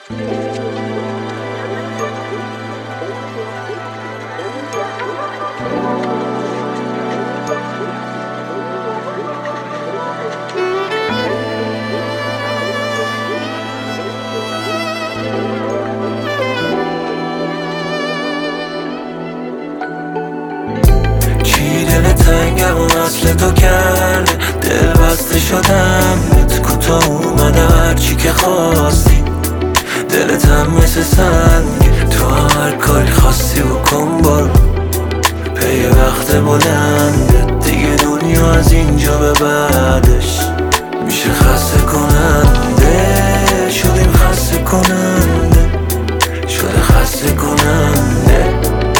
چی دل تنگم و اصل تو کرده، دل بسته شدم بهت کوتاه اومدم هرچی که خواستی. دلتم مثل سنگ، تو هر کاری خواستی بکن برو. پی وقت بلنده دیگه، دنیا از اینجا به بعدش میشه خسته کننده. شدیم خسته کننده، شده خسته کننده.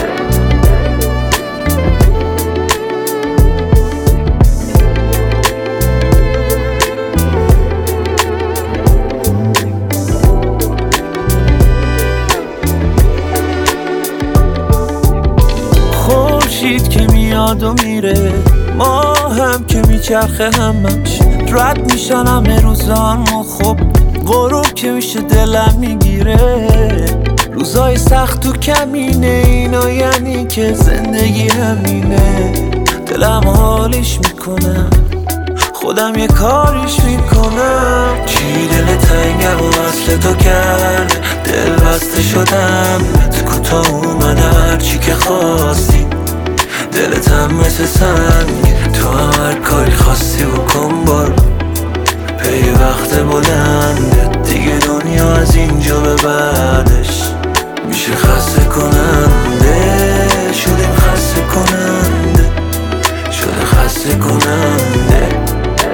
خورشید که میاد و میره، ما هم که میچرخه همش رد میشن همه روزان. و خب غروب که میشه دلم میگیره. روزای سخت و کمینه، اینا یعنی که زندگی همینه. دلم حالیش میکنم، خودم یه کاریش میکنم. چی دل تنگم و اصل تو کرده، دل بسته شدم بهت کوتاه اومدم هرچی که خواستی. دلتم مثل سنگ، تو هر کاری خواستی بکن برو. پی وقت بلنده دیگه، دنیا از اینجا به بعدش میشه خسته کننده. شدیم خسته کننده، شده خسته کننده.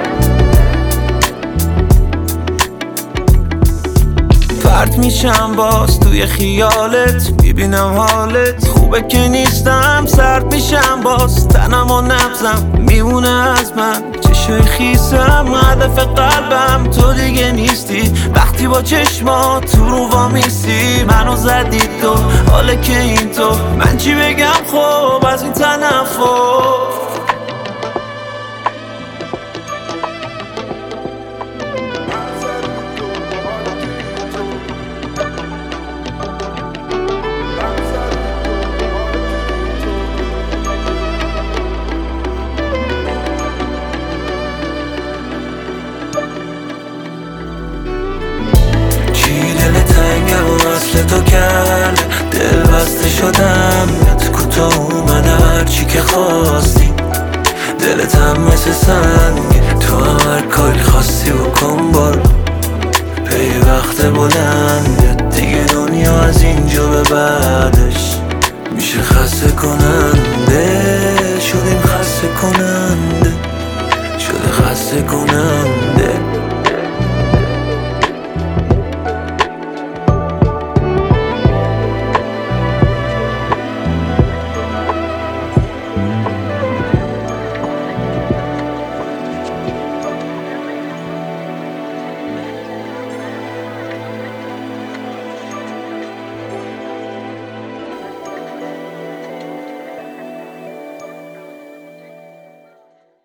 پرت میشم باز توی خیالت، میبینم حالت خوبه که نیستم. سرد میشم باز تنم و نبزم میمونه از من چشای خیسم. هدف قلبم تو دیگه نیستی، وقتی با چشما تو رو وامیستی. منو زدی تو، حاله که این تو، من چی بگم خب از این تنفر. اصل تو کرده، دل بسته شدم بهت کوتاه اومدم هرچی که خواستی. دلتم مثل سنگ، تو هر کاری خواستی بکن برو. پی وقت بلنده دیگه، دنیا از اینجا به بعدش میشه خسته کننده. شدیم خسته کننده، شده خسته کننده.